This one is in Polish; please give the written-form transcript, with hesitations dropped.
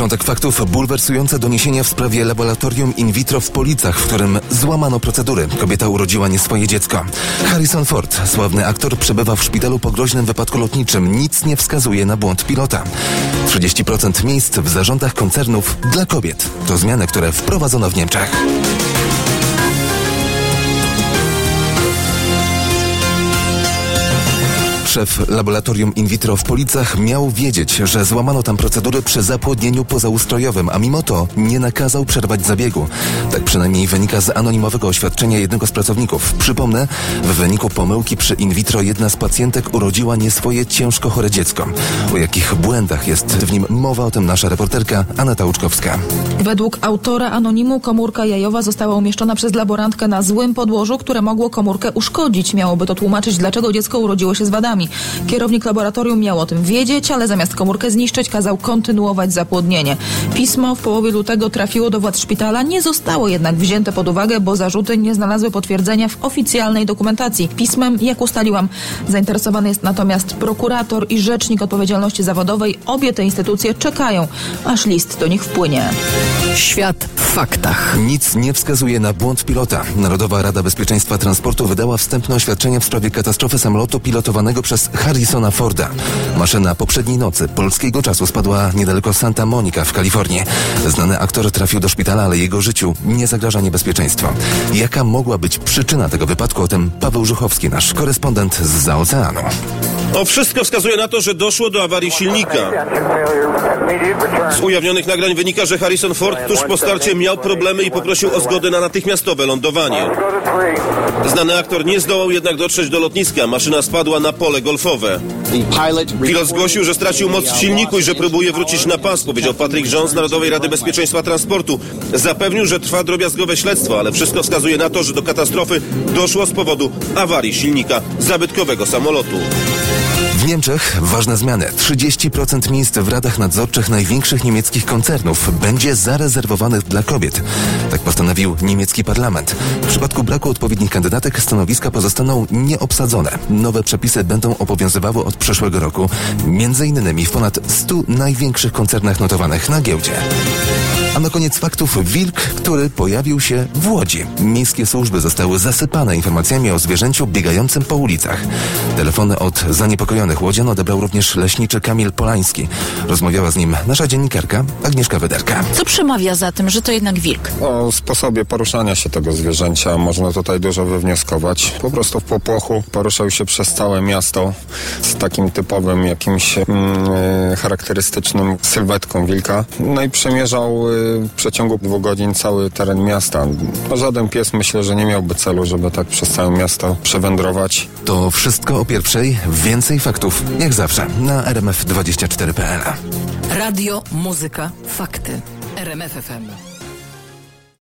początek faktów. Bulwersujące doniesienia w sprawie laboratorium in vitro w Policach, w którym złamano procedury. Kobieta urodziła nie swoje dziecko. Harrison Ford, sławny aktor, przebywa w szpitalu po groźnym wypadku lotniczym. Nic nie wskazuje na błąd pilota. 30% miejsc w zarządach koncernów dla kobiet. To zmiany, które wprowadzono w Niemczech. Szef laboratorium in vitro w Policach miał wiedzieć, że złamano tam procedury przy zapłodnieniu pozaustrojowym, a mimo to nie nakazał przerwać zabiegu. Tak przynajmniej wynika z anonimowego oświadczenia jednego z pracowników. Przypomnę, w wyniku pomyłki przy in vitro jedna z pacjentek urodziła nie swoje ciężko chore dziecko. O jakich błędach jest w nim mowa, o tym nasza reporterka Aneta Łuczkowska. Według autora anonimu komórka jajowa została umieszczona przez laborantkę na złym podłożu, które mogło komórkę uszkodzić. Miałoby to tłumaczyć, dlaczego dziecko urodziło się z wadami. Kierownik laboratorium miał o tym wiedzieć, ale zamiast komórkę zniszczyć, kazał kontynuować zapłodnienie. Pismo w połowie lutego trafiło do władz szpitala, nie zostało jednak wzięte pod uwagę, bo zarzuty nie znalazły potwierdzenia w oficjalnej dokumentacji. Pismem, jak ustaliłam, zainteresowany jest natomiast prokurator i rzecznik odpowiedzialności zawodowej. Obie te instytucje czekają, aż list do nich wpłynie. Świat w faktach. Nic nie wskazuje na błąd pilota. Narodowa Rada Bezpieczeństwa Transportu wydała wstępne oświadczenie w sprawie katastrofy samolotu pilotowanego przez Harrisona Forda. Maszyna poprzedniej nocy polskiego czasu spadła niedaleko Santa Monica w Kalifornii. Znany aktor trafił do szpitala, ale jego życiu nie zagraża niebezpieczeństwo. Jaka mogła być przyczyna tego wypadku? O tym Paweł Żuchowski, nasz korespondent zza oceanu. Wszystko wskazuje na to, że doszło do awarii silnika. Z ujawnionych nagrań wynika, że Harrison Ford tuż po starcie miał problemy i poprosił o zgodę na natychmiastowe lądowanie. Znany aktor nie zdołał jednak dotrzeć do lotniska. Maszyna spadła na pole golfowe. Pilot zgłosił, że stracił moc w silniku i że próbuje wrócić na pas, powiedział Patrick Jones z Narodowej Rady Bezpieczeństwa Transportu. Zapewnił, że trwa drobiazgowe śledztwo, ale wszystko wskazuje na to, że do katastrofy doszło z powodu awarii silnika zabytkowego samolotu. W Niemczech ważne zmiany. 30% miejsc w radach nadzorczych największych niemieckich koncernów będzie zarezerwowanych dla kobiet. Tak postanowił niemiecki parlament. W przypadku braku odpowiednich kandydatek stanowiska pozostaną nieobsadzone. Nowe przepisy będą obowiązywały od przyszłego roku, m.in. w ponad 100 największych koncernach notowanych na giełdzie. A na koniec faktów wilk, który pojawił się w Łodzi. Miejskie służby zostały zasypane informacjami o zwierzęciu biegającym po ulicach. Telefony od zaniepokojonych łodzian odebrał również leśniczy Kamil Polański. Rozmawiała z nim nasza dziennikarka Agnieszka Wyderka. Co przemawia za tym, że to jednak wilk? O sposobie poruszania się tego zwierzęcia można tutaj dużo wywnioskować. Po prostu w popłochu poruszał się przez całe miasto z takim typowym jakimś charakterystycznym sylwetką wilka. No i przemierzał w przeciągu 2 godzin cały teren miasta. Żaden pies, myślę, że nie miałby celu, żeby tak przez całe miasto przewędrować. To wszystko o pierwszej. Więcej faktów, jak zawsze, na rmf24.pl. Radio, muzyka, fakty. RMF FM.